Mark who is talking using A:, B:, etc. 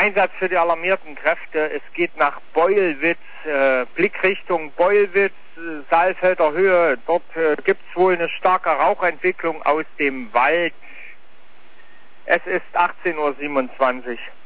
A: Einsatz für die alarmierten Kräfte. Es geht nach Beulwitz, Blickrichtung Beulwitz, Saalfelder Höhe. Dort gibt es wohl eine starke Rauchentwicklung aus dem Wald. Es ist 18:27 Uhr.